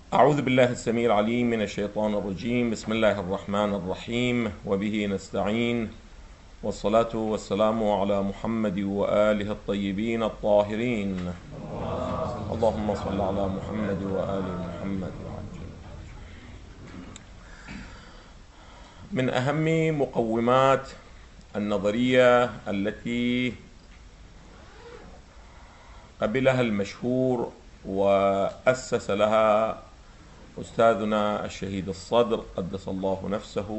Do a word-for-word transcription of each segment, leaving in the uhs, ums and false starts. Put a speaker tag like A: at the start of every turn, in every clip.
A: أعوذ بالله السميع العليم من الشيطان الرجيم. بسم الله الرحمن الرحيم، وبه نستعين، والصلاة والسلام على محمد وآله الطيبين الطاهرين. اللهم صل على محمد وآل محمد. من أهم مقومات النظرية التي قبلها المشهور وأسس لها أستاذنا الشهيد الصدر قدس الله نفسه،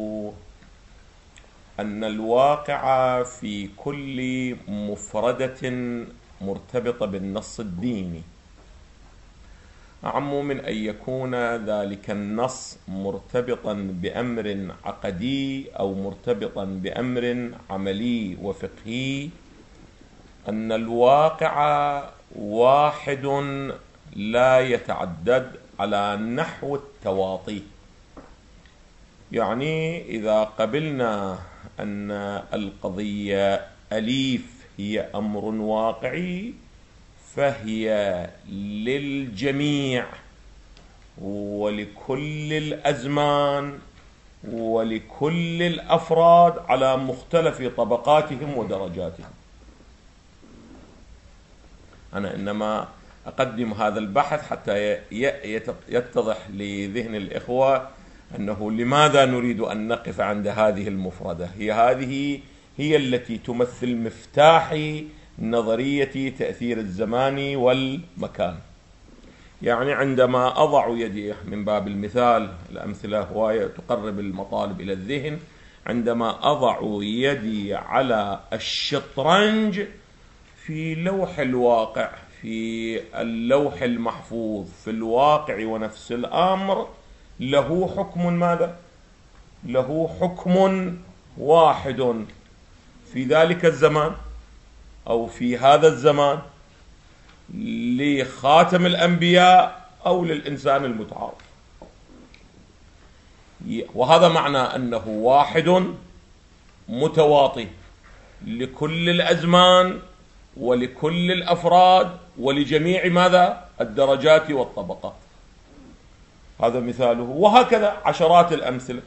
A: أن الواقع في كل مفردة مرتبطة بالنص الديني، أعم من أن يكون ذلك النص مرتبطا بأمر عقدي أو مرتبطا بأمر عملي وفقهي. أن الواقع واحد لا يتعدد على نحو التواطي. يعني إذا قبلنا أن القضية أليف هي أمر واقعي، فهي للجميع ولكل الأزمان ولكل الأفراد على مختلف طبقاتهم ودرجاتهم. أنا إنما أقدم هذا البحث حتى يتضح لذهن الإخوة أنه لماذا نريد أن نقف عند هذه المفردة. هي هذه هي التي تمثل مفتاح نظرية تأثير الزمان والمكان. يعني عندما أضع يدي، من باب المثال، الأمثلة هواية تقرب المطالب إلى الذهن، عندما أضع يدي على الشطرنج في لوح الواقع، في اللوح المحفوظ، في الواقع ونفس الأمر، له حكم ماذا؟ له حكم واحد في ذلك الزمان أو في هذا الزمان لخاتم الأنبياء أو للإنسان المتعارف. وهذا معنى أنه واحد متواطي لكل الأزمان ولكل الأفراد ولجميع ماذا؟ الدرجات والطبقات. هذا مثاله، وهكذا عشرات الأمثلة.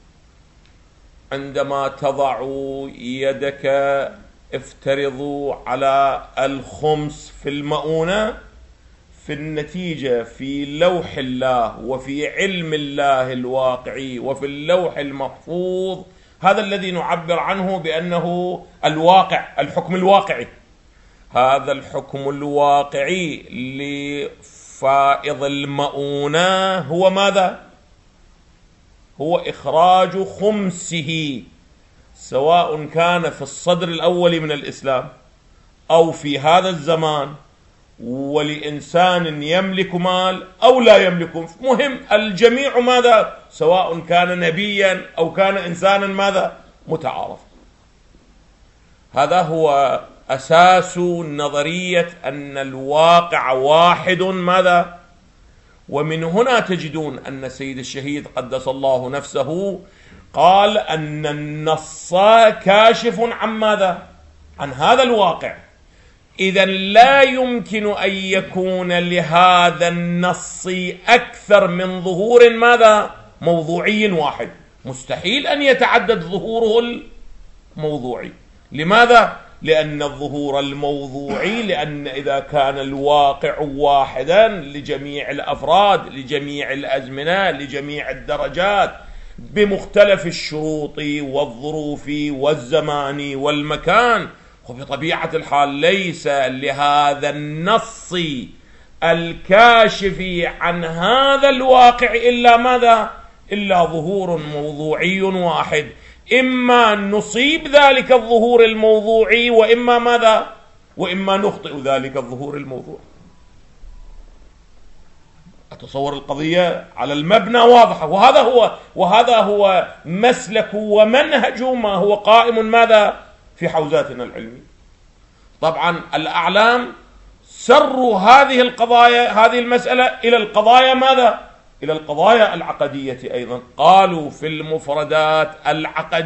A: عندما تضع يدك، افترضوا على الخمس في المؤونة، في النتيجة في لوح الله وفي علم الله الواقعي وفي اللوح المحفوظ، هذا الذي نعبر عنه بأنه الواقع، الحكم الواقعي. هذا الحكم الواقعي لفائض المؤونة هو ماذا؟ هو إخراج خمسه، سواء كان في الصدر الأول من الإسلام أو في هذا الزمان، ولإنسان يملك مال أو لا يملك، مهم الجميع ماذا؟ سواء كان نبيا أو كان إنسانا ماذا؟ متعارف. هذا هو أساس نظرية أن الواقع واحد ماذا؟ ومن هنا تجدون أن سيد الشهيد قدس الله نفسه قال أن النص كاشف عن ماذا؟ عن هذا الواقع. إذن لا يمكن أن يكون لهذا النص أكثر من ظهور ماذا؟ موضوعي واحد. مستحيل أن يتعدد ظهوره الموضوعي. لماذا؟ لأن الظهور الموضوعي، لأن إذا كان الواقع واحدا لجميع الأفراد، لجميع الأزمنة، لجميع الدرجات، بمختلف الشروط والظروف والزمان والمكان، وبطبيعة الحال ليس لهذا النص الكاشف عن هذا الواقع إلا ماذا؟ إلا ظهور موضوعي واحد. إما نصيب ذلك الظهور الموضوعي، وإما ماذا؟ وإما نخطئ ذلك الظهور الموضوعي. أتصور القضية على المبنى واضحة. وهذا هو وهذا هو مسلك ومنهج ما هو قائم ماذا؟ في حوزاتنا العلمية. طبعا الأعلام سروا هذه القضايا، هذه المسألة إلى القضايا ماذا؟ إلى القضايا العقدية أيضا. قالوا في المفردات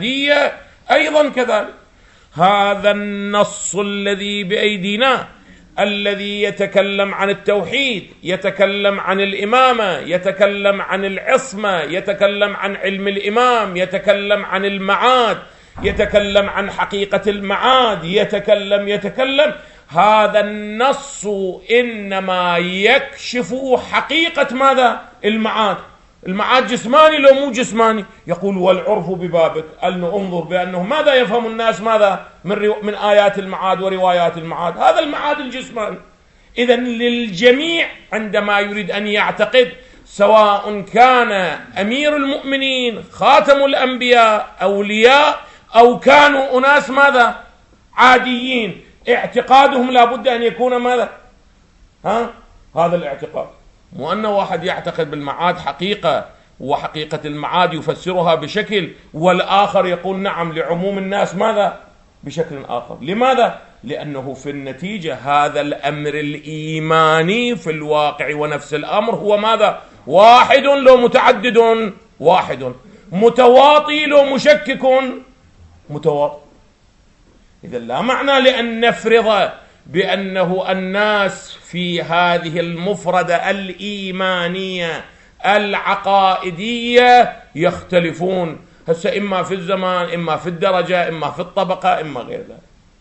A: العقدية أيضا كذلك. هذا النص الذي بأيدينا الذي يتكلم عن التوحيد، يتكلم عن الإمامة، يتكلم عن العصمة، يتكلم عن علم الإمام، يتكلم عن المعاد، يتكلم عن حقيقة المعاد، يتكلم يتكلم هذا النص إنما يكشف حقيقة ماذا؟ المعاد. المعاد جسماني لو مو جسماني؟ يقول والعرف ببابك، أن انظر بأنه ماذا يفهم الناس ماذا من, رو... من آيات المعاد وروايات المعاد، هذا المعاد الجسماني. إذن للجميع عندما يريد أن يعتقد، سواء كان أمير المؤمنين خاتم الأنبياء أولياء أو كانوا أناس ماذا؟ عاديين، اعتقادهم لابد أن يكون ماذا؟ ها؟ هذا الاعتقاد، مو أن واحد يعتقد بالمعاد حقيقة وحقيقة المعاد يفسرها بشكل، والآخر يقول نعم لعموم الناس ماذا؟ بشكل آخر. لماذا؟ لأنه في النتيجة هذا الأمر الإيماني في الواقع ونفس الأمر هو ماذا؟ واحد لو متعدد، واحد متواطي لو مشكك متواطي. إذا لا معنى لأن نفرض بأنه الناس في هذه المفردة الإيمانية العقائدية يختلفون، هسه إما في الزمان، إما في الدرجة، إما في الطبقة، إما غير ذلك.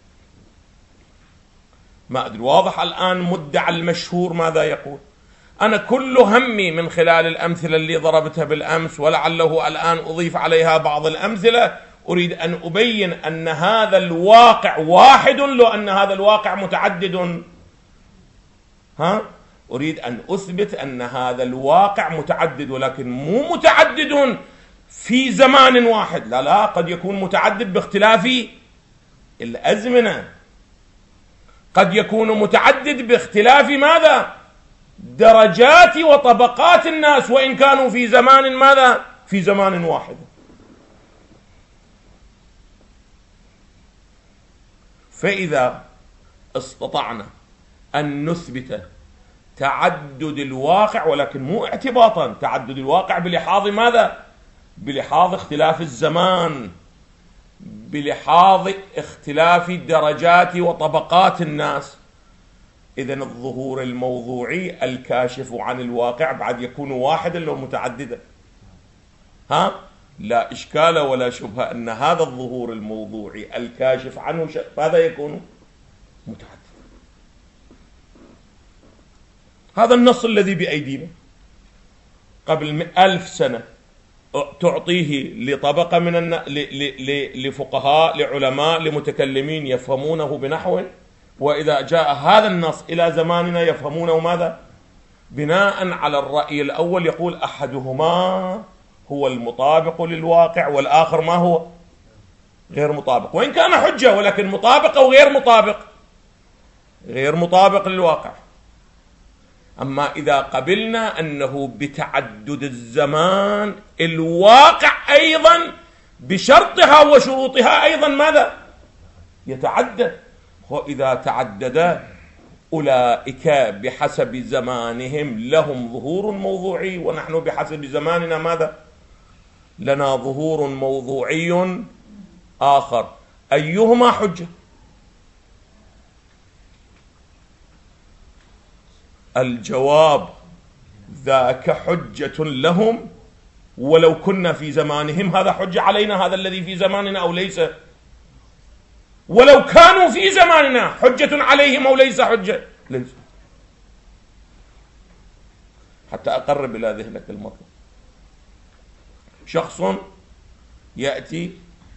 A: ما أدري واضح الآن مدعى المشهور ماذا يقول. أنا كل همي من خلال الأمثلة اللي ضربتها بالأمس، ولعله الآن أضيف عليها بعض الأمثلة، أريد أن أبين أن هذا الواقع واحد لو أن هذا الواقع متعدد. ها؟ أريد أن أثبت أن هذا الواقع متعدد، ولكن مو متعدد في زمان واحد، لا لا، قد يكون متعدد باختلاف الأزمنة، قد يكون متعدد باختلاف ماذا؟ درجات وطبقات الناس، وإن كانوا في زمان ماذا؟ في زمان واحد. فإذا استطعنا أن نثبت تعدد الواقع، ولكن مو اعتباطا، تعدد الواقع بلحاظ ماذا؟ بلحاظ اختلاف الزمان، بلحاظ اختلاف درجات وطبقات الناس، إذن الظهور الموضوعي الكاشف عن الواقع بعد يكون واحدا لو متعددا. ها؟ لا إشكال ولا شبهة أن هذا الظهور الموضوعي الكاشف عنه ماذا يكون؟ متعدد. هذا النص الذي بأيدينا قبل ألف سنة تعطيه لطبقة من الن... ل... ل... لفقهاء، لعلماء، لمتكلمين يفهمونه بنحو، وإذا جاء هذا النص إلى زماننا يفهمونه ماذا؟ بناء على الرأي الأول، يقول أحدهما هو المطابق للواقع والآخر ما هو؟ غير مطابق، وإن كان حجة ولكن مطابق أو غير مطابق؟ غير مطابق للواقع. أما إذا قبلنا أنه بتعدد الزمان الواقع أيضا بشرطها وشروطها أيضا ماذا؟ يتعدد. وإذا تعدد أولئك بحسب زمانهم لهم ظهور موضوعي، ونحن بحسب زماننا ماذا؟ لنا ظهور موضوعي آخر. أيهما حجة؟ الجواب ذاك حجة لهم ولو كنا في زمانهم، هذا حجة علينا هذا الذي في زماننا أو ليس؟ ولو كانوا في زماننا حجة عليهم أو ليس حجة؟ ليس. حتى أقرب إلى ذهنك المطلب، شخص يأتي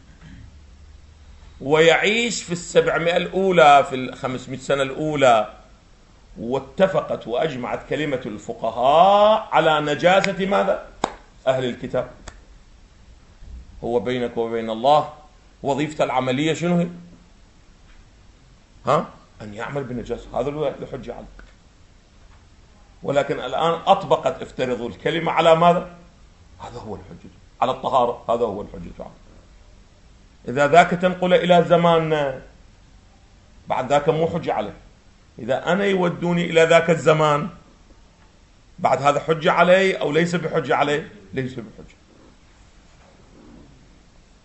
A: ويعيش في السبعمائة الأولى، في الخمسمائة سنة الأولى، واتفقت وأجمعت كلمة الفقهاء على نجاسة ماذا؟ أهل الكتاب. هو بينك وبين الله وظيفة العملية شنو هي؟ ها؟ أن يعمل بنجاسة، هذا الحجة عليه. ولكن الآن أطبقت افترضوا الكلمة على ماذا؟ هذا هو الحجة على الطهارة، هذا هو الحجة عليه. إذا ذاك تنقل إلى زماننا بعد ذاك مو حجة عليه. إذا أنا يودوني إلى ذاك الزمان بعد هذا حجة عليه أو ليس بحجة عليه؟ ليس بحجة.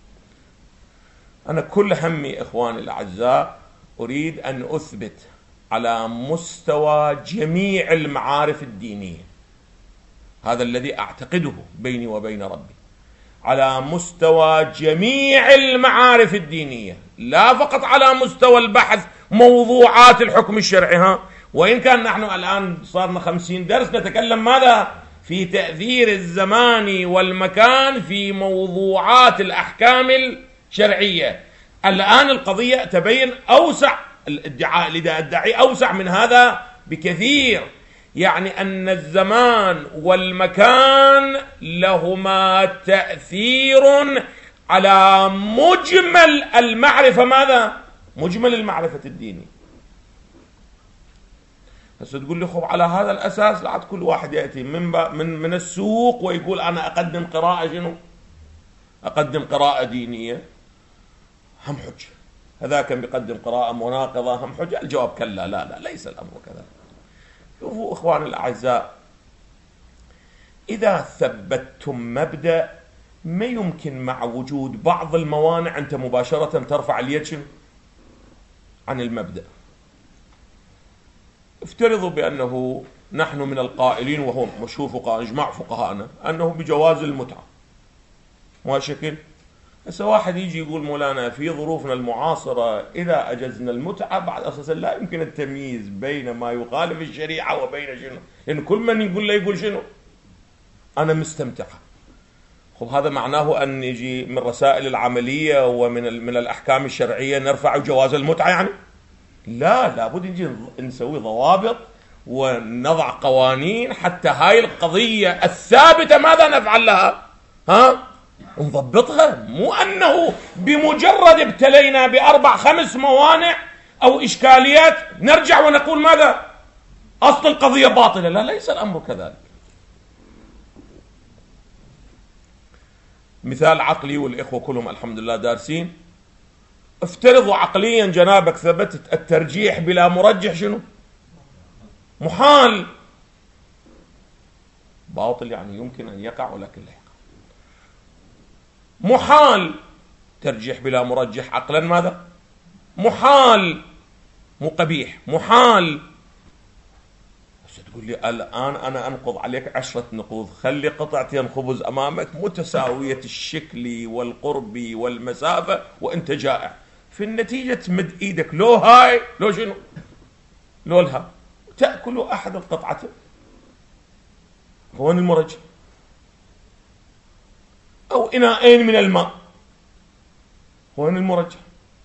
A: أنا كل همي إخواني الأعزاء أريد أن أثبت على مستوى جميع المعارف الدينية، هذا الذي أعتقده بيني وبين ربي، على مستوى جميع المعارف الدينية، لا فقط على مستوى البحث موضوعات الحكم الشرعي. ها وإن كان نحن الآن صارنا خمسين درس نتكلم ماذا في تأثير الزمان والمكان في موضوعات الأحكام الشرعية. الآن القضية تبين أوسع، الادعاء لدى الداعي أوسع من هذا بكثير، يعني أن الزمان والمكان لهما تأثير على مجمل المعرفة، ماذا؟ مجمل المعرفة الدينية. بس تقول لي خب على هذا الأساس لعد كل واحد يأتي من من من السوق ويقول أنا أقدم قراءة شنو؟ أقدم قراءة دينية، هم حجة. هذاك بيقدم قراءة مناقضة، هم حجة. الجواب كلا، لا لا ليس الأمر كذلك. شوفوا إخواني الأعزاء، إذا ثبتتم مبدأ ما يمكن مع وجود بعض الموانع أنت مباشرة ترفع اليد شنو؟ عن المبدأ. افترضوا بأنه نحن من القائلين، وهو مشهور فقهاء إجماع فقهاءنا أنه بجواز المتعة، ما شكل. بس واحد يجي يقول مولانا في ظروفنا المعاصرة إذا أجزنا المتعة بعد أساسا لا يمكن التمييز بين ما يخالف الشريعة وبين شنو، لأن كل من يقول له يقول شنو؟ أنا مستمتعة. خب هذا معناه أن يجي من رسائل العملية ومن من الأحكام الشرعية نرفع جواز المتعة يعني؟ لا، لابد نجي نسوي ضوابط ونضع قوانين حتى هاي القضية الثابتة ماذا نفعل لها؟ ها؟ نضبطها. مو أنه بمجرد ابتلينا بأربع خمس موانع أو إشكاليات نرجع ونقول ماذا؟ أصل القضية باطلة. لا، ليس الأمر كذلك. مثال عقلي والإخوة كلهم الحمد لله دارسين. افترضوا عقليا جنابك ثبتت الترجيح بلا مرجح شنو؟ محال. باطل يعني يمكن أن يقع ولكن لا يقع. محال ترجيح بلا مرجح عقلا ماذا؟ محال، مو قبيح، محال. بس تقول لي الآن أنا أنقض عليك عشرة نقوض، خلي قطعتين خبز أمامك متساوية الشكل والقرب والمسافة وأنت جائع، في النتيجة تمد إيدك لو هاي لو شنو؟ لو لها، تأكل أحد القطعتين. هون المرجح. أو إناءين من الماء، هون المرجح.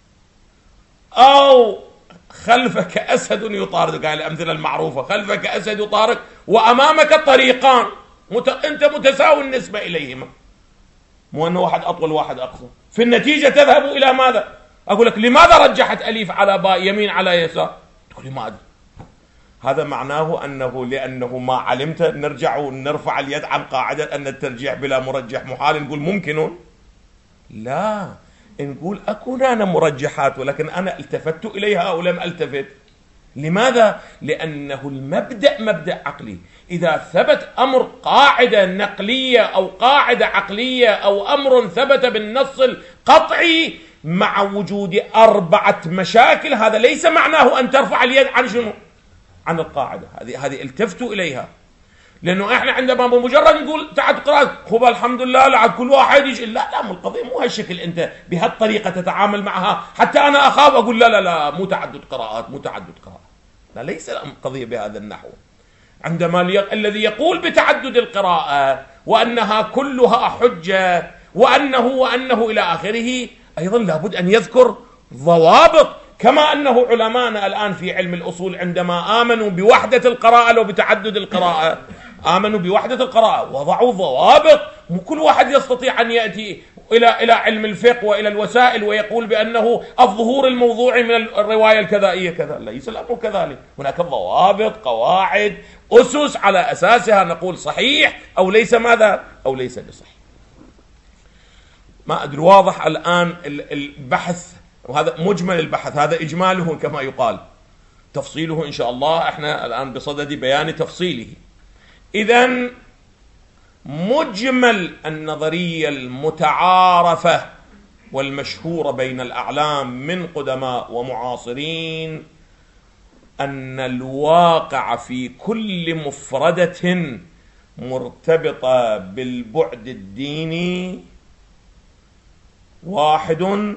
A: أو خلفك أسد يطارد، قال الأمثلة المعروفة، خلفك أسد يطارد وأمامك طريقان مت... أنت متساوي النسبة إليهما، مو أنه واحد أطول واحد أقصر. في النتيجة تذهب إلى ماذا؟ أقول لك لماذا رجحت أليف على باء، يمين على يسار؟ تقول لي ما أدري. هذا معناه أنه لأنه ما علمت نرجع ونرفع اليد عن قاعدة أن الترجيح بلا مرجح محال، نقول ممكن. لا، نقول أكون أنا مرجحات ولكن أنا التفت إليها أو لم ألتفت. لماذا؟ لأنه المبدأ مبدأ عقلي. إذا ثبت أمر قاعدة نقلية أو قاعدة عقلية أو أمر ثبت بالنص القطعي مع وجود أربعة مشاكل، هذا ليس معناه أن ترفع اليد عن شنو؟ عن القاعدة. هذه هذه التفتوا إليها. لأنه إحنا عندما بمجرد نقول تعد قراءة خب الحمد لله لعد كل واحد يجي، لا لا، مو القضية مو هالشكل. أنت بهالطريقة تتعامل معها حتى أنا أخاف أقول لا لا لا مو تعدد قراءات، مو تعدد قراءات. لا، ليس القضية بهذا النحو. عندما الذي يقول بتعدد القراءة وأنها كلها حجة وأنه وأنه إلى آخره، أيضا لابد أن يذكر ضوابط. كما أنه علماءنا الآن في علم الأصول عندما آمنوا بوحدة القراءة لو بتعدد القراءة، آمنوا بوحدة القراءة وضعوا ضوابط. مو كل واحد يستطيع أن يأتي إلى إلى علم الفقه وإلى الوسائل ويقول بأنه الظهور الموضوعي من الرواية الكذائية كذا. ليس الأمر كذلك. هناك ضوابط، قواعد، أسس على أساسها نقول صحيح أو ليس ماذا أو ليس بصحيح. ما أدري واضح الآن البحث، وهذا مجمل البحث، هذا إجماله كما يقال، تفصيله إن شاء الله إحنا الآن بصدد بيان تفصيله. إذن مجمل النظرية المتعارفة والمشهورة بين الأعلام من قدماء ومعاصرين أن الواقع في كل مفردة مرتبطة بالبعد الديني واحد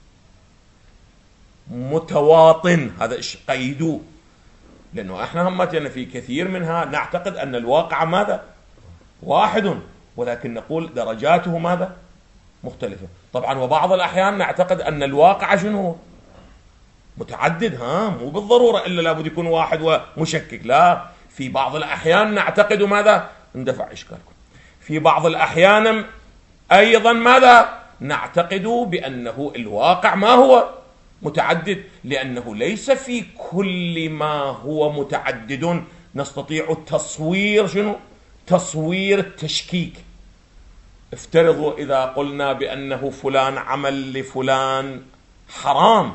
A: متواطن. هذا إيش قيدوه، لأنه إحنا همتنا في كثير منها نعتقد أن الواقع ماذا؟ واحد، ولكن نقول درجاته ماذا؟ مختلفة. طبعا وبعض الأحيان نعتقد أن الواقع شنو؟ متعدد. ها مو بالضرورة إلا لابد يكون واحد ومشكك، لا، في بعض الأحيان نعتقد ماذا؟ اندفع إشكالكم. في بعض الأحيان أيضا ماذا؟ نعتقد بأنه الواقع ما هو؟ متعدد، لأنه ليس في كل ما هو متعدد نستطيع التصوير شنو؟ تصوير التشكيك. افترضوا إذا قلنا بأنه فلان عمل لفلان حرام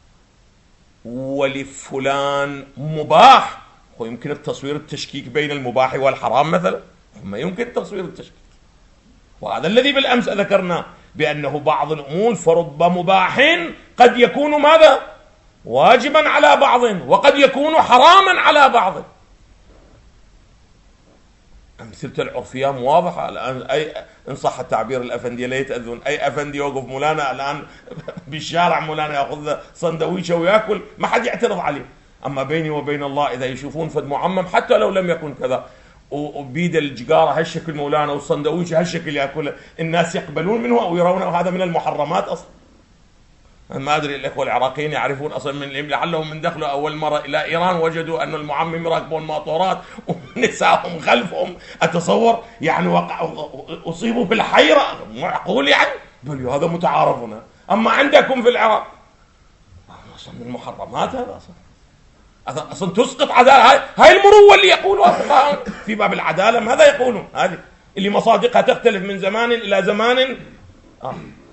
A: ولفلان مباح، ويمكن التصوير التشكيك بين المباح والحرام مثلا، ما يمكن تصوير التشكيك. وهذا الذي بالأمس ذكرنا بأنه بعض الأمور فرب مباح قد يكون ماذا؟ واجبا على بعض، وقد يكون حراما على بعض. أمثلة العرفية واضحة الآن. أي إن صح التعبير الأفندي لا يتأذون، أي أفندي يوقف مولانا الآن بالشارع مولانا يأخذ صندويشة ويأكل ما حد يعترض عليه. أما بيني وبين الله إذا يشوفون فد معمم حتى لو لم يكن كذا وبيد الجقارة هالشكل مولانا والصندويشة هالشكل يأكل، الناس يقبلون منه أو يرونه هذا من المحرمات أصلا. ما أدري الإخوة العراقيين يعرفون أصلا من لعلهم من دخلوا أول مرة إلى إيران وجدوا أن المعمم يراكبون ماطورات ونساءهم خلفهم. أتصور يعني وقع أصيبوا بالحيرة، معقول يعني؟ بل هذا متعارف هنا. أما عندكم في العراق أصلا من المحرمات هذا أصلا أصلا تسقط عدالة. هاي, هاي المروة اللي يقولوا في باب العدالة ماذا يقولون؟ هذه اللي مصادقها تختلف من زمان إلى زمان. آه.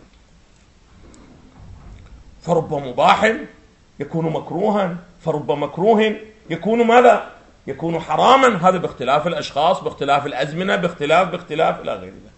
A: فرب مباح يكون مكروها، فرب مكروه يكون ماذا؟ يكون حراما. هذا باختلاف الأشخاص، باختلاف الأزمنة، باختلاف باختلاف إلى غير ذلك.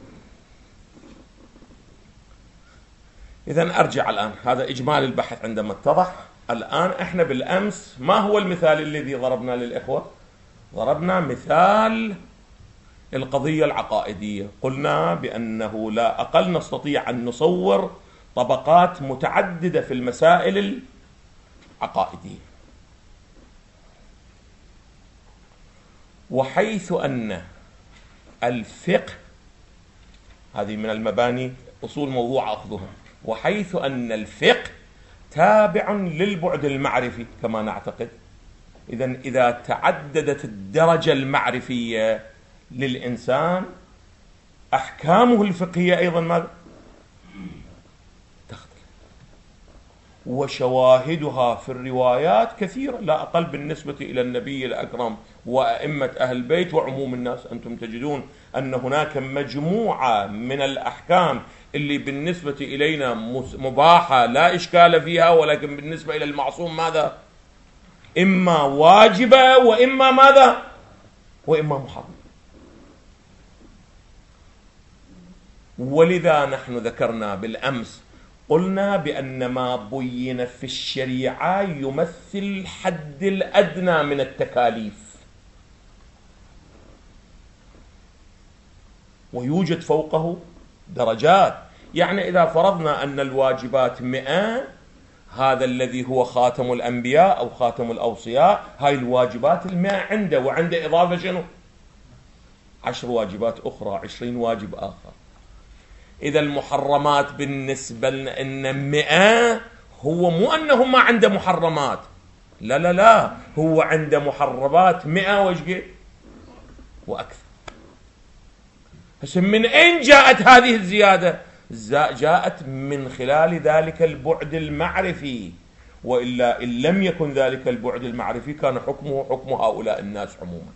A: إذن أرجع الآن، هذا إجمال البحث عندما اتضح. الآن إحنا بالأمس ما هو المثال الذي ضربنا للإخوة؟ ضربنا مثال القضية العقائدية. قلنا بأنه لا أقل نستطيع أن نصور طبقات متعددة في المسائل العقائدية، وحيث أن الفقه هذه من المباني أصول موضوع أخذها، وحيث أن الفقه تابع للبعد المعرفي كما نعتقد، إذن إذا تعددت الدرجة المعرفية للإنسان أحكامه الفقهية أيضا ماذا؟ تختلف. وشواهدها في الروايات كثيرة لا أقل بالنسبة إلى النبي الأكرم وأئمة أهل البيت وعموم الناس. أنتم تجدون أن هناك مجموعة من الأحكام اللي بالنسبة إلينا مباحة لا إشكال فيها، ولكن بالنسبة إلى المعصوم ماذا؟ إما واجبة وإما ماذا؟ وإما محرم. ولذا نحن ذكرنا بالأمس قلنا بأن ما بين في الشريعة يمثل الحد الأدنى من التكاليف، ويوجد فوقه درجات. يعني إذا فرضنا أن الواجبات مئة، هذا الذي هو خاتم الأنبياء أو خاتم الأوصياء، هاي الواجبات المئة عنده، وعنده إضافة شنو؟ عشر واجبات أخرى، عشرين واجب آخر. إذا المحرمات بالنسبة لنا مئة، هو مو أنه ما عنده محرمات، لا لا لا، هو عنده محرمات مئة وشقد وأكثر. بس من أين جاءت هذه الزيادة؟ جاءت من خلال ذلك البعد المعرفي، وإلا إن لم يكن ذلك البعد المعرفي كان حكمه حكم هؤلاء الناس عموما.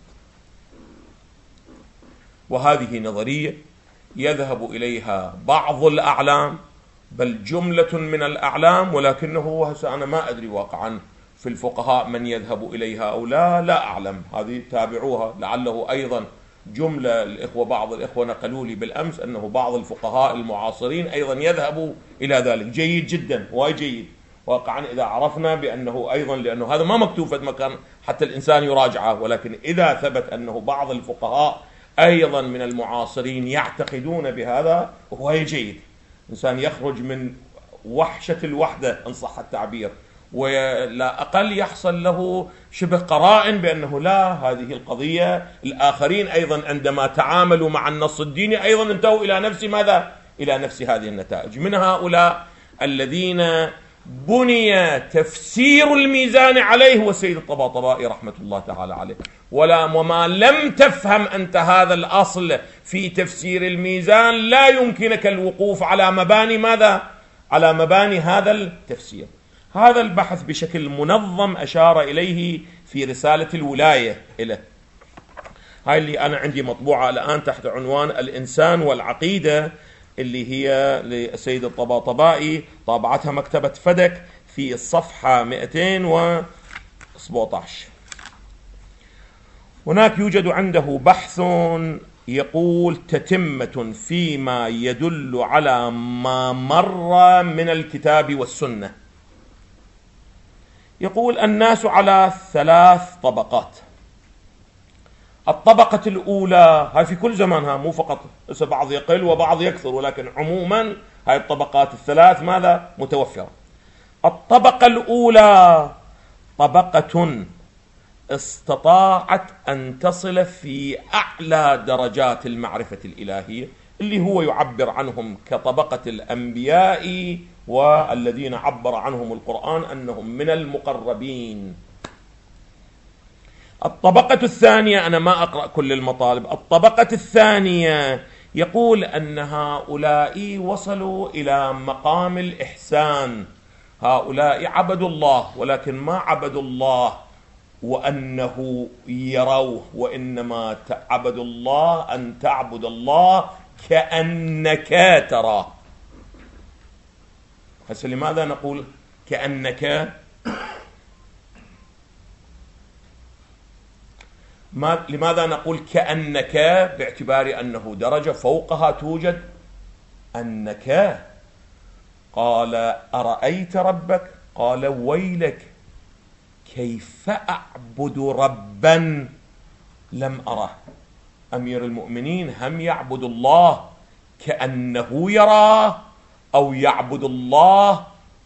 A: وهذه نظرية يذهب إليها بعض الأعلام، بل جملة من الأعلام، ولكنه أنا ما أدري واقعا في الفقهاء من يذهب إليها أو لا، لا أعلم. هذه تابعوها، لعله أيضا جملة الإخوة بعض الإخوة نقلوا لي بالأمس أنه بعض الفقهاء المعاصرين أيضا يذهبوا إلى ذلك. جيد جدا، وايد جيد، واقعا إذا عرفنا بأنه أيضا، لأنه هذا ما مكتوب في مكان حتى الإنسان يراجعه، ولكن إذا ثبت أنه بعض الفقهاء أيضا من المعاصرين يعتقدون بهذا وهو جيد. إنسان يخرج من وحشة الوحدة إن صح التعبير، ولا أقل يحصل له شبه قرائن بأنه لا، هذه القضية الآخرين أيضا عندما تعاملوا مع النص الديني أيضا انتهوا إلى نفس ماذا؟ إلى نفس هذه النتائج. من هؤلاء الذين بني تفسير الميزان عليه هو السيد الطباطبائي رحمة الله تعالى عليه. ولا وما لم تفهم أنت هذا الأصل في تفسير الميزان لا يمكنك الوقوف على مباني ماذا؟ على مباني هذا التفسير. هذا البحث بشكل منظم أشار إليه في رسالة الولاية إليه، هاي اللي أنا عندي مطبوعة الآن تحت عنوان الإنسان والعقيدة، اللي هي للسيد الطباطبائي، طابعتها مكتبة فدك في الصفحة مئتين وسبعة عشر. هناك يوجد عنده بحث يقول تتمة فيما يدل على ما مر من الكتاب والسنة. يقول الناس على ثلاث طبقات. الطبقة الأولى هاي في كل زمان، ها مو فقط بعض يقل وبعض يكثر، ولكن عموما هاي الطبقات الثلاث ماذا متوفرة. الطبقة الأولى طبقة استطاعت أن تصل في أعلى درجات المعرفة الإلهية، اللي هو يعبر عنهم كطبقة الأنبياء والذين عبر عنهم القرآن أنهم من المقربين. الطبقة الثانية، أنا ما أقرأ كل المطالب، الطبقة الثانية يقول أن هؤلاء وصلوا إلى مقام الإحسان. هؤلاء عبدوا الله، ولكن ما عبدوا الله وأنه يروه، وإنما تعبد الله أن تعبد الله كأنك تراه. هسه لماذا نقول كأنك؟ ما لماذا نقول كأنك؟ باعتبار أنه درجة فوقها توجد أنك. قال أرأيت ربك؟ قال ويلك كيف أعبد ربا لم أره. أمير المؤمنين هم يعبد الله كأنه يراه، أو يعبد الله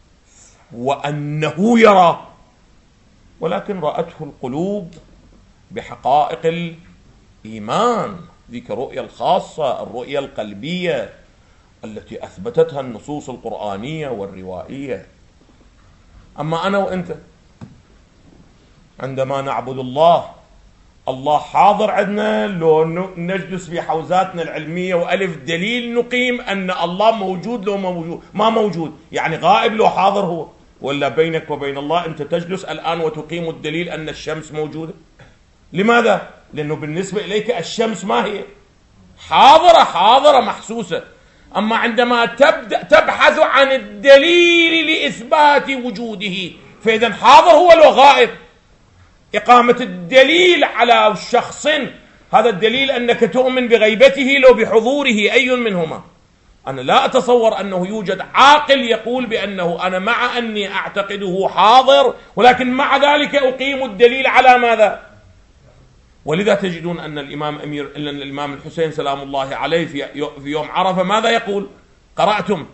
A: وأنه يراه؟ ولكن رأته القلوب بحقائق الإيمان، ذيك الرؤية الخاصة، الرؤية القلبية التي أثبتتها النصوص القرآنية والروائية. أما أنا وأنت عندما نعبد الله، الله حاضر عندنا لو نجلس في حوزاتنا العلمية وألف دليل نقيم أن الله موجود لو ما موجود؟ ما موجود، يعني غائب لو حاضر هو. ولا بينك وبين الله أنت تجلس الآن وتقيم الدليل أن الشمس موجودة. لماذا؟ لأنه بالنسبة إليك الشمس ما هي؟ حاضرة حاضرة محسوسة. أما عندما تبدأ تبحث عن الدليل لإثبات وجوده، فإذا حاضر هو لو غائب. إقامة الدليل على شخص، هذا الدليل أنك تؤمن بغيبته لو بحضوره، أي منهما؟ أنا لا أتصور أنه يوجد عاقل يقول بأنه أنا مع أني أعتقده حاضر، ولكن مع ذلك أقيم الدليل على ماذا؟ ولذا تجدون أن الإمام أمير إلا أن الإمام الحسين سلام الله عليه في يوم عرفة ماذا يقول؟ قرأتم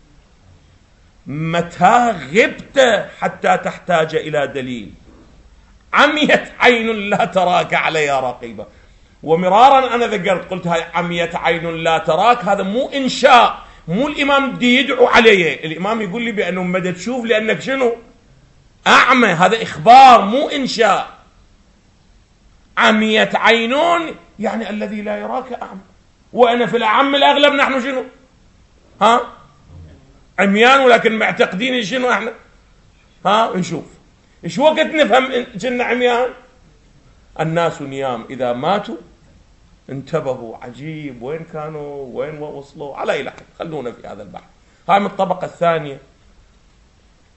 A: متى غبت حتى تحتاج إلى دليل، عميت عين لا تراك عليها رقيبة. ومرارا أنا ذكرت قلت هاي عميت عين لا تراك، هذا مو إنشاء، مو الإمام دي يدعو عليه. الإمام يقول لي بأنه مدى تشوف لأنك شنو؟ أعمى. هذا إخبار مو إنشاء. عميت عينون يعني الذي لا يراك أعمى، وأنا في الأعم الأغلب نحن شنو؟ ها؟ عميان، ولكن معتقدين شنو احنا؟ ها؟ نشوف ايش وقت نفهم كنا عميان؟ الناس نيام إذا ماتوا انتبهوا. عجيب، وين كانوا؟ وين وصلوا؟ على أي لحظة خلونا في هذا البحث. هاي من الطبقة الثانية.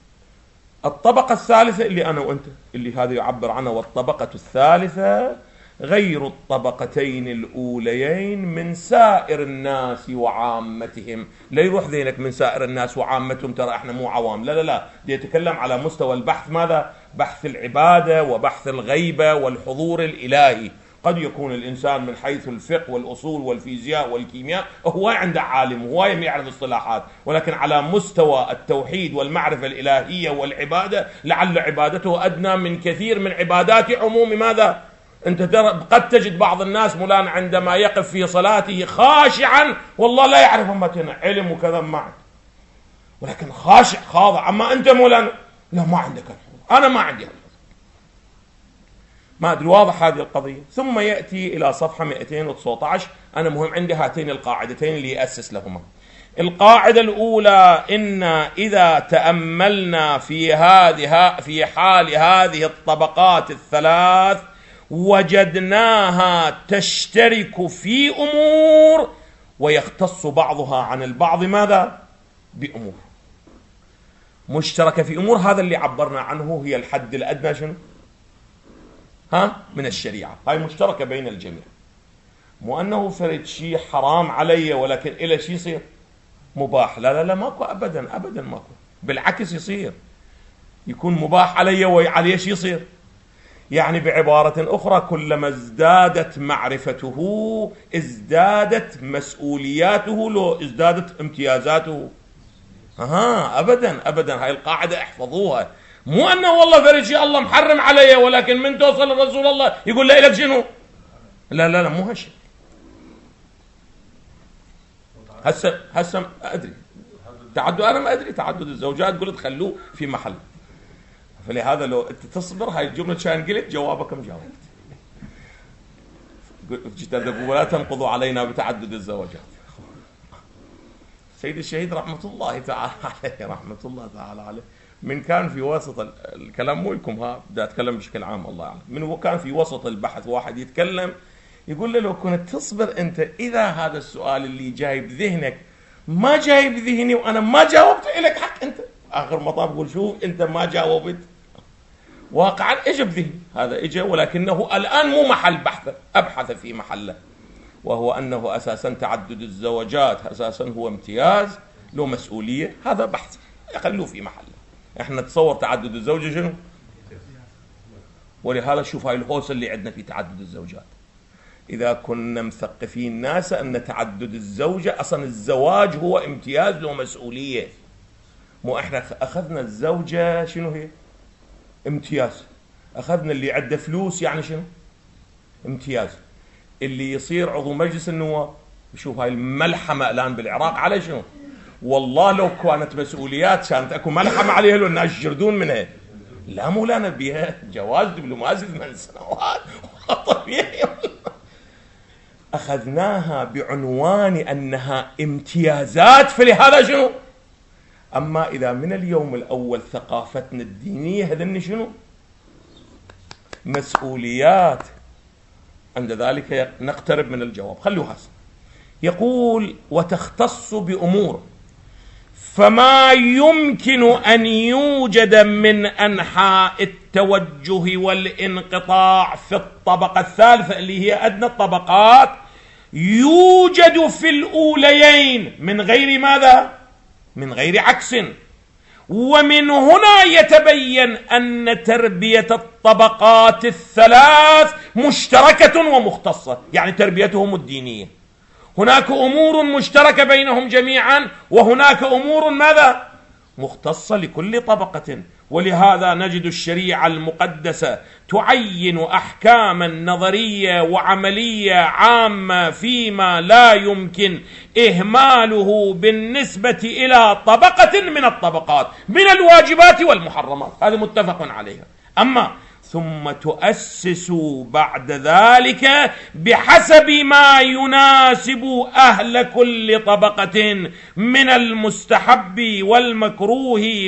A: الطبقة الثالثة اللي أنا وأنت اللي هذا يعبر عنها، والطبقة الثالثة غير الطبقتين الأوليين من سائر الناس وعامتهم. لا يروح ذهنك من سائر الناس وعامتهم، ترى احنا مو عوام، لا لا لا، دي يتكلم على مستوى البحث، ماذا؟ بحث العبادة وبحث الغيبة والحضور الإلهي. قد يكون الإنسان من حيث الفقه والأصول والفيزياء والكيمياء هو عنده عالم وهو يعرف اصطلاحات، ولكن على مستوى التوحيد والمعرفة الإلهية والعبادة لعل عبادته أدنى من كثير من عبادات عموم ماذا؟ أنت ترى قد تجد بعض الناس مولانا عندما يقف في صلاته خاشعا والله لا يعرف متى علم وكذا معك، ولكن خاشع خاضع. أما أنت مولانا لا، ما عندك الحضور، أنا ما عندي الحضور. ما أدري واضح هذه القضية. ثم يأتي إلى صفحة مئتين وتسعة عشر. أنا مهم عندي هاتين القاعدتين اللي يأسس لهما. القاعدة الأولى: إن إذا تأملنا في هذه في حال هذه الطبقات الثلاث وجدناها تشترك في أمور ويختص بعضها عن البعض ماذا؟ بأمور مشتركة في أمور. هذا اللي عبرنا عنه، هي الحد الأدنى شنو؟ ها؟ من الشريعة، هاي مشتركة بين الجميع. مو أنه فرد شيء حرام علي ولكن إلى شيء يصير مباح، لا لا لا، ماكو أبدا أبدا ماكو، بالعكس يصير يكون مباح علي وعليه شيء يصير. يعني بعبارة أخرى كلما ازدادت معرفته ازدادت مسؤولياته، لو ازدادت امتيازاته. أها أبدا أبدا، هاي القاعدة احفظوها. مو أنه والله فرد شيء الله محرم علي ولكن من توصل الرسول الله يقول لا لك شنو؟ لا لا لا، مو هالشيء. هسه هسه أدري تعدد، أنا ما أدري تعدد الزوجات، قلت خلوه في محل. فلهذا لو أنت تصبر هاي الجملة كان قلت جوابك مجاوب. جيت أقول ولا تنقضوا علينا بتعدد الزوجات. سيد الشهيد رحمة الله تعالى عليه رحمة الله تعالى عليه من كان في وسط الكلام، مو لكم ها، بدي أتكلم بشكل عام الله أعلم، من هو كان في وسط البحث واحد يتكلم يقول له لو كنت تصبر أنت، إذا هذا السؤال اللي جاي بذهنك ما جاي بذهني وأنا ما جاوبت إليك حق أنت، آخر مطاف يقول شوف أنت ما جاوبت، واقعا إجا بذهني هذا إجا، ولكنه الآن مو محل بحث أبحث في محله، وهو أنه أساسا تعدد الزوجات أساسا هو امتياز له مسؤولية، هذا بحث يخلوه في محله. احنا نتصور تعدد الزوجة شنو؟ ولهذا شوف هاي الهوس اللي عندنا في تعدد الزوجات. إذا كنا مثقفين الناس أن تعدد الزوجة أصلا الزواج هو امتياز له مسؤولية، مو احنا أخذنا الزوجة شنو هي؟ امتياز. أخذنا اللي عنده فلوس يعني شنو؟ امتياز. اللي يصير عضو مجلس النواب، شوف هاي الملحمة الآن بالعراق على شنو؟ والله لو كانت مسؤوليات كانت اكو ملحمة عليها لو الناس يجردون منها. لا مولانا بها جواز دبلوماسي ثمان سنوات طبيعي. أخذناها بعنوان أنها امتيازات، فلهذا شنو؟ أما إذا من اليوم الأول ثقافتنا الدينية هذن شنو؟ مسؤوليات. عند ذلك نقترب من الجواب. خلوها. يقول وتختص بأمور، فما يمكن أن يوجد من أنحاء التوجه والانقطاع في الطبقة الثالثة اللي هي أدنى الطبقات يوجد في الأوليين من غير ماذا؟ من غير عكس. ومن هنا يتبين أن تربية الطبقات الثلاث مشتركة ومختصة، يعني تربيتهم الدينية. هناك أمور مشتركة بينهم جميعا، وهناك أمور ماذا؟ مختصة لكل طبقة. ولهذا نجد الشريعة المقدسة تعين أحكاما نظرية وعملية عامة فيما لا يمكن إهماله بالنسبة إلى طبقة من الطبقات من الواجبات والمحرمات، هذا متفق عليها. أما ثم تؤسس بعد ذلك بحسب ما يناسب أهل كل طبقة من المستحب والمكروه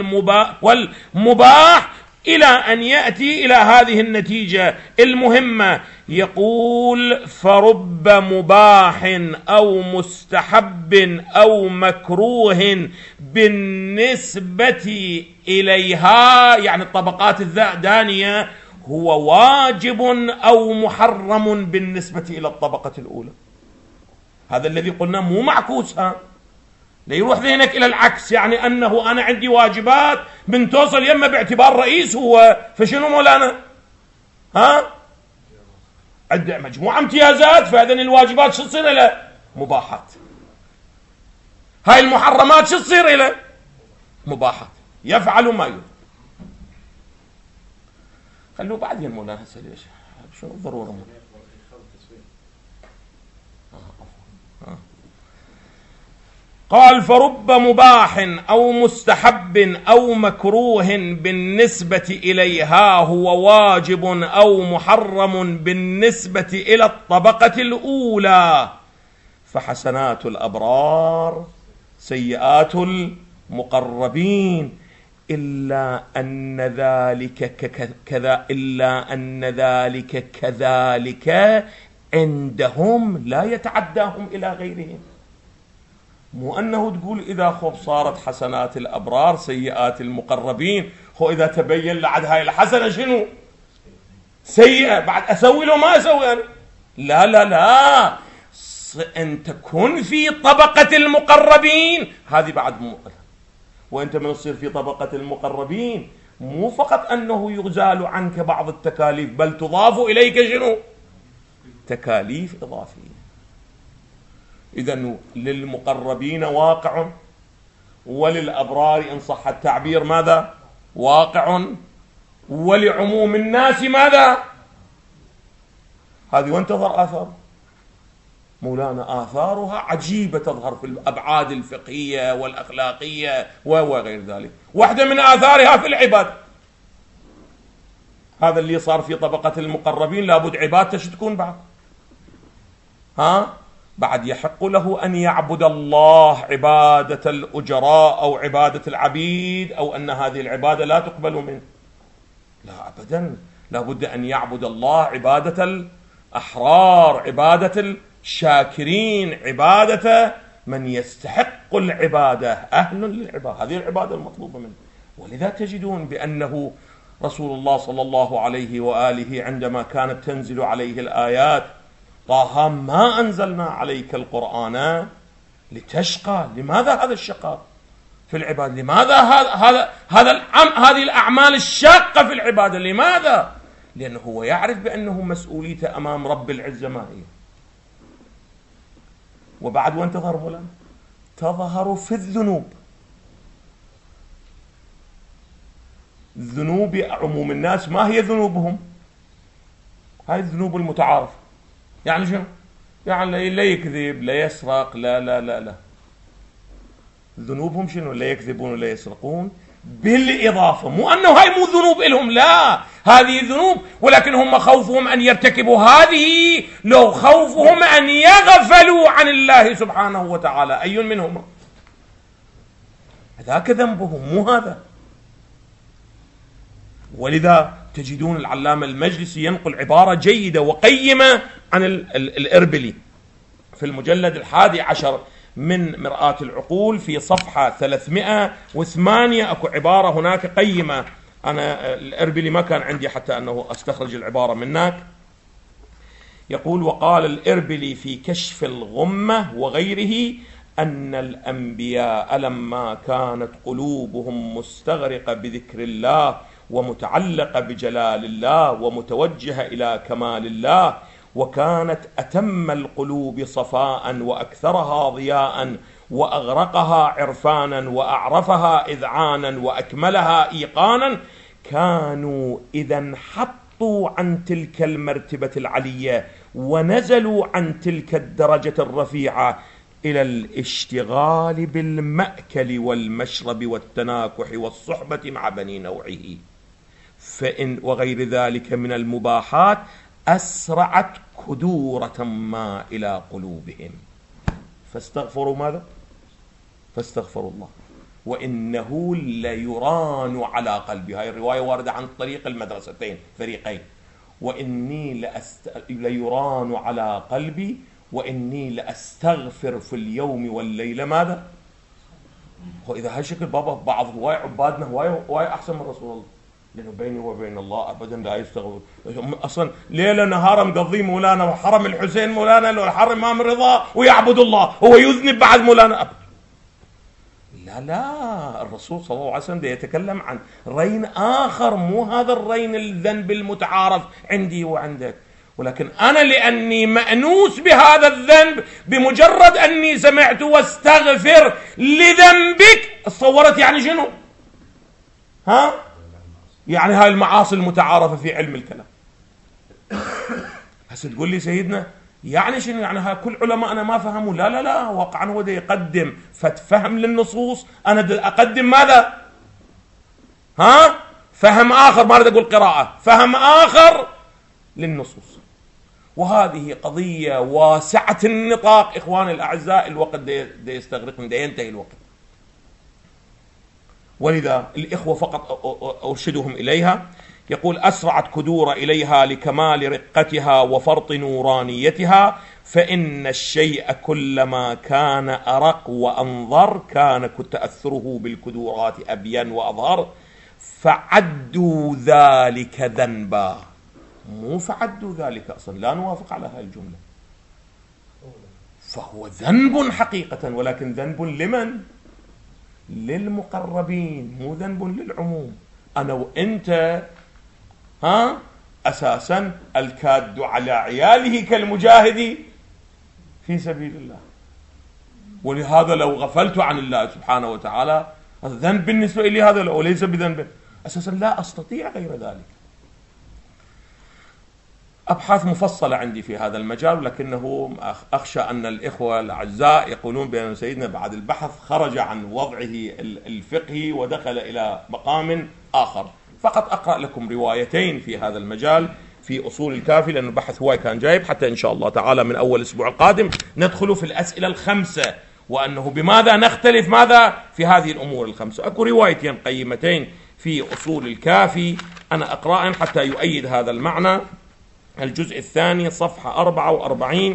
A: والمباح إلى أن يأتي إلى هذه النتيجة المهمة. يقول فرب مباح أو مستحب أو مكروه بالنسبة إليها، يعني الطبقات الدانية، هو واجب أو محرم بالنسبة إلى الطبقة الأولى. هذا الذي قلنا مو معكوس، ها لا يروح ذهنك إلى العكس، يعني أنه أنا عندي واجبات من توصل يمه باعتبار رئيس هو، فشنو مولانا؟ ها عندي مجموعة امتيازات، فهذين الواجبات شو تصير له؟ مباحات. هاي المحرمات شو تصير له؟ مباحات. يفعل ما يريد. خلوه بعدين مولانا هسه ليش؟ شنو الضرورة؟ قال فرب مباح أو مستحب أو مكروه بالنسبة إليها هو واجب أو محرم بالنسبة إلى الطبقة الأولى، فحسنات الأبرار سيئات المقربين، إلا أن ذلك كذا إلا أن ذلك كذلك عندهم لا يتعداهم إلى غيرهم. مو أنه تقول إذا خب صارت حسنات الأبرار سيئات المقربين، هو إذا تبين لعد هاي الحسنة شنو سيئة بعد أسوي له ما أسوي أنا. لا لا لا، أن تكون في طبقة المقربين هذه بعد مو، وأنت من تصير في طبقة المقربين مو فقط أنه يغزال عنك بعض التكاليف، بل تضاف إليك شنو تكاليف إضافية. إذن للمقربين واقع، وللأبرار إن صح التعبير ماذا؟ واقع، ولعموم الناس ماذا؟ هذه وانتظر آثار مولانا، آثارها عجيبة تظهر في الأبعاد الفقهية والأخلاقية وغير ذلك. واحدة من آثارها في العبادة. هذا اللي صار في طبقة المقربين لابد عبادته تكون بعد، ها بعد يحق له أن يعبد الله عبادة الأجراء أو عبادة العبيد، أو أن هذه العبادة لا تقبل منه، لا أبدا، لابد أن يعبد الله عبادة الأحرار، عبادة الشاكرين، عبادة من يستحق العبادة، أهل للعبادة، هذه العبادة المطلوبة منه. ولذا تجدون بأنه رسول الله صلى الله عليه وآله عندما كانت تنزل عليه الآيات طه ما أنزلنا عليك القرآن لتشقى. لماذا هذا الشقاء في العبادة؟ لماذا هذا هذا هذا هذه الأعمال الشاقة في العبادة؟ لماذا؟ لأنه هو يعرف بأنه مسؤوليته أمام رب العزة ما هي. وبعد وين تظهر مولانا؟ تظهر في الذنوب. ذنوب عموم الناس ما هي ذنوبهم؟ هاي الذنوب المتعارفة. يعني شنو؟ يعني لا يكذب، لا يسرق، لا لا لا لا ذنوبهم شنو؟ لا يكذبون ولا يسرقون، بالإضافة مو أنه هاي مو ذنوب إلهم، لا هذه ذنوب، ولكن هم خوفهم أن يرتكبوا هذه، لو خوفهم أن يغفلوا عن الله سبحانه وتعالى. أي منهم؟ ذاك ذنبهم مو هذا. ولذا تجدون العلامة المجلسي ينقل عبارة جيدة وقيمة عن الإربلي في المجلد الحادي عشر من مرآة العقول في صفحة ثلاثمائة وثمانية. أكو عبارة هناك قيمة، أنا الإربلي ما كان عندي حتى أنه أستخرج العبارة منك. يقول: وقال الإربلي في كشف الغمة وغيره أن الأنبياء لما كانت قلوبهم مستغرقة بذكر الله ومتعلقة بجلال الله ومتوجهة إلى كمال الله، وكانت أتم القلوب صفاء وأكثرها ضياء وأغرقها عرفانا وأعرفها إذعانا وأكملها إيقانا، كانوا إذا انحطوا عن تلك المرتبة العلية ونزلوا عن تلك الدرجة الرفيعة إلى الاشتغال بالمأكل والمشرب والتناكح والصحبة مع بني نوعه، فإن وغير ذلك من المباحات أسرعت كدورة ما إلى قلوبهم فاستغفروا ماذا؟ فاستغفروا الله وإنه ليران على قلبي. هاي الرواية واردة عن طريق المدرستين فريقين. وإني لأست... ليران على قلبي وإني لأستغفر في اليوم والليلة ماذا؟ وإذا هالشكل بابا بعض هواي عبادنا هواي هواي أحسن من رسول الله. لأنه بيني وبين الله أبدا لا يستغفر. أصلا ليلة نهارا مقضي مولانا وحرم الحسين مولانا لو حرم إمام الرضا ويعبد الله، هو يذنب بعد مولانا أبدا. لا لا، الرسول صلى الله عليه وسلم يتكلم عن رين آخر، مو هذا الرين الذنب المتعارف عندي وعندك، ولكن أنا لأني مأنوس بهذا الذنب بمجرد أني سمعت واستغفر لذنبك، تصورت يعني شنو؟ ها؟ يعني هاي المعاصي المتعارفة في علم الكلام. هسه تقول لي سيدنا يعني شنو؟ يعني ها كل علماء أنا ما فهموا؟ لا لا لا، واقعا هو ده يقدم فتفهم للنصوص، أنا أقدم ماذا؟ ها؟ فهم آخر، ما أريد أقول قراءة، فهم آخر للنصوص. وهذه قضية واسعة النطاق إخواني الأعزاء، الوقت ده يستغرقنا، ده ينتهي الوقت. ولذا الإخوة فقط أرشدهم إليها. يقول: أسرعت كدور إليها لكمال رقتها وفرط نورانيتها، فإن الشيء كلما كان أرق وأنظر كان تأثره بالكدورات أبين وأظهر، فعدوا ذلك ذنبا. مو فعدوا ذلك، أصلا لا نوافق على هذه الجملة، فهو ذنب حقيقة، ولكن ذنب لمن؟ للمقربين، مو ذنب للعموم. أنا وإنت ها أساسا الكاد على عياله كالمجاهد في سبيل الله، ولهذا لو غفلت عن الله سبحانه وتعالى الذنب بالنسبة لي هذا وليس بذنب، أساسا لا أستطيع غير ذلك. أبحاث مفصلة عندي في هذا المجال، لكنه أخشى أن الإخوة الأعزاء يقولون بأن سيدنا بعد البحث خرج عن وضعه الفقهي ودخل إلى مقام آخر. فقط أقرأ لكم روايتين في هذا المجال في أصول الكافي، لأن البحث هو كان جايب، حتى إن شاء الله تعالى من أول الأسبوع القادم ندخل في الأسئلة الخمسة، وأنه بماذا نختلف ماذا في هذه الأمور الخمسة. أكو روايتين قيمتين في أصول الكافي أنا أقرأهم حتى يؤيد هذا المعنى. الجزء الثاني صفحة أربعة وأربعين،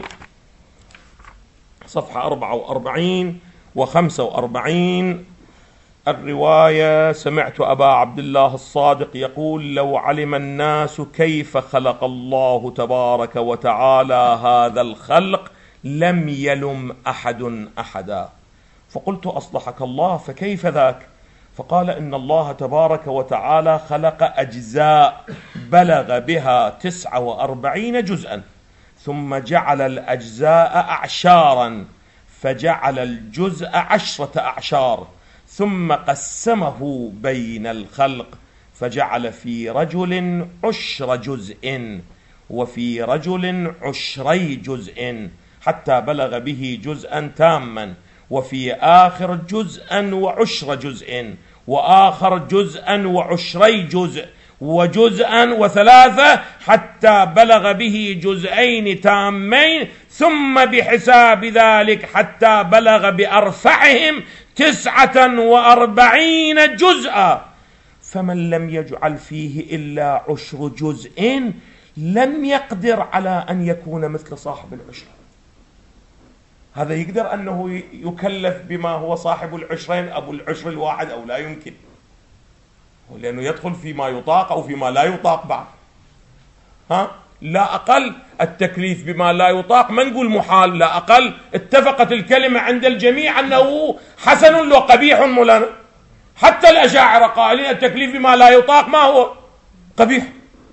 A: صفحة أربعة وأربعين وخمسة وأربعين. الرواية: سمعت أبا عبد الله الصادق يقول: لو علم الناس كيف خلق الله تبارك وتعالى هذا الخلق لم يلم أحد أحدا. فقلت: أصلحك الله، فكيف ذاك؟ فقال: إن الله تبارك وتعالى خلق أجزاء بلغ بها تسعة وأربعين جزءا، ثم جعل الأجزاء أعشارا، فجعل الجزء عشرة أعشار، ثم قسمه بين الخلق، فجعل في رجل عشر جزء، وفي رجل عشري جزء، حتى بلغ به جزءا تاما، وفي آخر جزءا وعشر جزء، وآخر جزءا وعشري جزء، وجزءا وثلاثة، حتى بلغ به جزئين تامين، ثم بحساب ذلك حتى بلغ بأرفعهم تسعة وأربعين جزءا. فمن لم يجعل فيه إلا عشر جزء لم يقدر على أن يكون مثل صاحب العشر. هذا يقدر أنه يكلف بما هو صاحب العشرين أبو العشر الواحد، أو لا يمكن، لأنه يدخل فيما يطاق أو فيما لا يطاق بعد. ها؟ لا أقل التكليف بما لا يطاق، ما نقول محال، لا أقل اتفقت الكلمة عند الجميع أنه حسن لو قبيح مولانا. حتى الأشاعرة قائلين التكليف بما لا يطاق ما هو قبيح.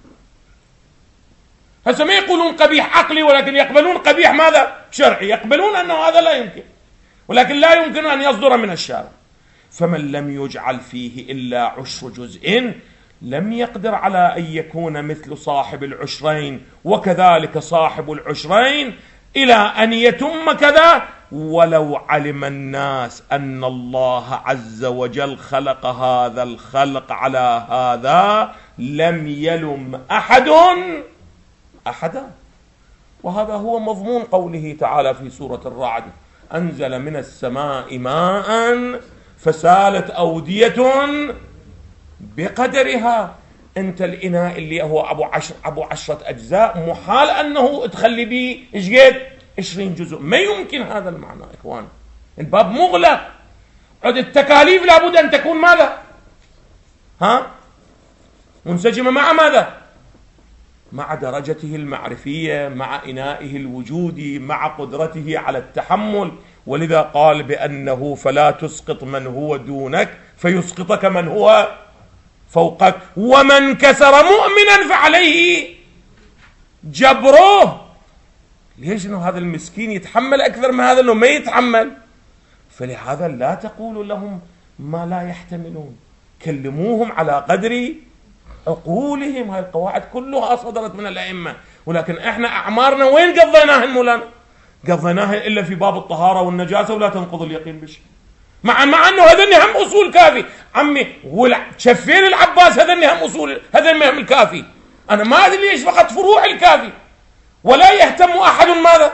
A: هسه ما يقولون قبيح عقلي، ولكن يقبلون قبيح ماذا؟ شرعي، يقبلون أنه هذا لا يمكن، ولكن لا يمكن أن يصدر من الشارع. فمن لم يجعل فيه إلا عشر جزء لم يقدر على أن يكون مثل صاحب العشرين، وكذلك صاحب العشرين إلى أن يتم كذا. ولو علم الناس أن الله عز وجل خلق هذا الخلق على هذا لم يلم أحد أحدا. وهذا هو مضمون قوله تعالى في سورة الرعد: أنزل من السماء ماء فسالت أودية بقدرها. أنت الإناء اللي هو أبو عشر أبو عشرة أجزاء محال أنه تخلي به إيش قد عشرين جزء، ما يمكن هذا المعنى إخوان. الباب مغلق، عد التكاليف لابد أن تكون ماذا؟ ها منسجمة مع ماذا؟ مع درجته المعرفية، مع إنائه الوجودي، مع قدرته على التحمل. ولذا قال بأنه فلا تسقط من هو دونك فيسقطك من هو فوقك، ومن كسر مؤمنا فعليه جبروه. ليش انه هذا المسكين يتحمل اكثر من هذا انه ما يتحمل؟ فلهذا لا تقولوا لهم ما لا يحتملون، كلموهم على قدر عقولهم. هاي القواعد كلها صدرت من الائمه، ولكن احنا اعمارنا وين قضيناها المولانا؟ قضيناها الا في باب الطهاره والنجاسه ولا تنقض اليقين بشيء، مع مع انه هذني هم اصول كافي. عمي شفين العباس هذني هم اصول، هذني هم الكافي. انا ما ادري ليش فقط فروع الكافي ولا يهتم احد ماذا؟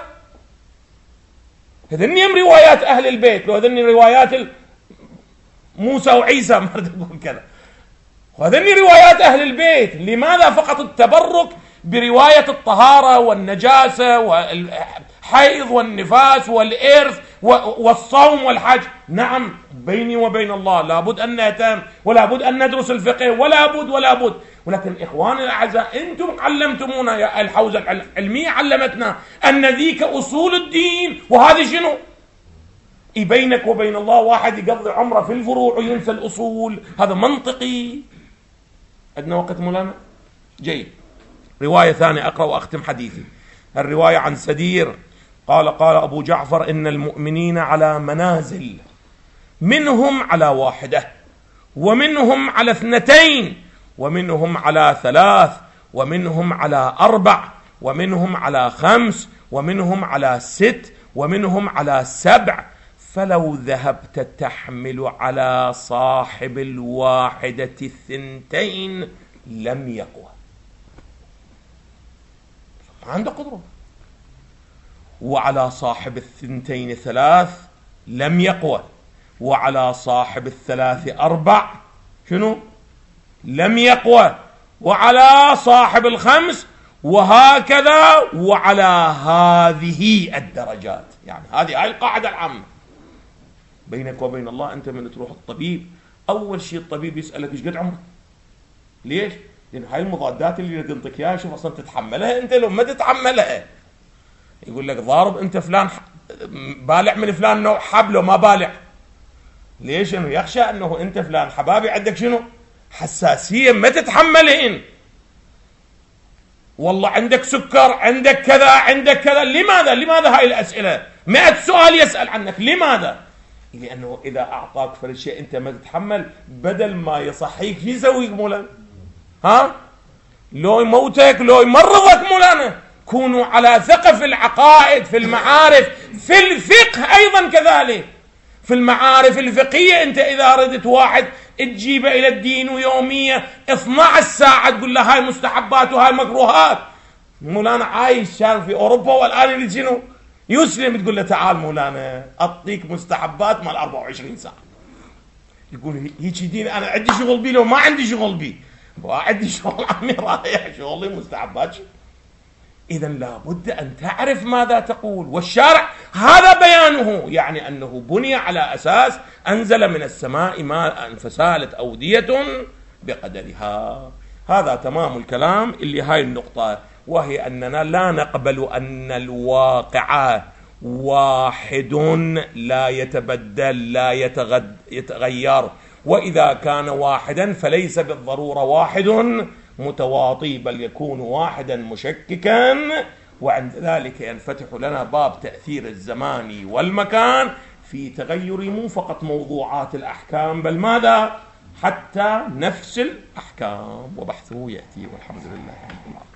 A: هذني هم روايات اهل البيت، وهذني روايات موسى وعيسى، ما اريد اقول كذا، وهذني روايات اهل البيت. لماذا فقط التبرك بروايه الطهاره والنجاسه والحيض والنفاس والارث والصوم والحج؟ نعم، بيني وبين الله لابد ان نهتم، ولا بد ان ندرس الفقه، ولا بد ولا بد. ولكن اخواني الاعزاء، انتم علمتمونا، يا الحوزه العلميه علمتنا ان ذيك اصول الدين، وهذه شنو؟ بينك وبين الله واحد يقضي عمره في الفروع وينسى الاصول، هذا منطقي؟ عندنا وقت مولانا؟ جيد. روايه ثانيه اقرا واختم حديثي. الروايه عن سدير قال قال ابو جعفر ان المؤمنين على منازل، منهم على واحده، ومنهم على اثنتين، ومنهم على ثلاث، ومنهم على أربع، ومنهم على خمس، ومنهم على ست، ومنهم على سبع. فلو ذهبت تحمل على صاحب الواحدة الثنتين لم يقوى، ما عنده قدرة. وعلى صاحب الثنتين ثلاث لم يقوى، وعلى صاحب الثلاث أربع شنو؟ لم يقوى، وعلى صاحب الخمس، وهكذا، وعلى هذه الدرجات. يعني هذه هاي القاعدة العامة. بينك وبين الله أنت من تروح الطبيب، أول شيء الطبيب يسألك إيش قد عمرك؟ ليش؟ لأن هاي المضادات اللي ينطيك إياها شوف أصلا تتحملها أنت لو ما تتحملها. يقول لك ضارب أنت فلان بالع من فلان نوع حبله ما بالع. ليش؟ إنه يخشى أنه أنت فلان حبابي عندك شنو؟ حساسية ما تتحملهن. والله عندك سكر، عندك كذا، عندك كذا. لماذا؟ لماذا هاي الأسئلة؟ مئة سؤال يسأل عنك. لماذا؟ لأنه إذا أعطاك فرد شيء أنت ما تتحمل، بدل ما يصحيك شو يسويك مولانا؟ ها؟ لو يموتك، لو يمرضك مولانا. كونوا على ثقة في العقائد، في المعارف، في الفقه أيضا كذلك. في المعارف الفقهية أنت إذا ردت واحد تجيبه إلى الدين ويومية اثنتي عشرة ساعة تقول له هاي مستحبات وهاي مكروهات. مولانا عايش كان في أوروبا والآن يريد شنو؟ يسلم، تقول له تعال مولانا أعطيك مستحبات مال أربعة وعشرين ساعة. يقول هيك دين أنا عندي شغل بيه لو ما عندي شغل بيه. وعندي شغل عمي رايح شغلي مستحبات. إذا لابد أن تعرف ماذا تقول، والشارع هذا بيانه، يعني أنه بني على أساس أنزل من السماء ماء فسالت أودية بقدرها. هذا تمام الكلام اللي هاي النقطة، وهي أننا لا نقبل أن الواقع واحد لا يتبدل لا يتغير، وإذا كان واحدا فليس بالضرورة واحد متواطي، بل يكون واحدا مشككا. وعند ذلك ينفتح لنا باب تأثير الزمان والمكان في تغير مو فقط موضوعات الأحكام، بل ماذا؟ حتى نفس الأحكام، وبحثه يأتي، والحمد لله رب العالمين.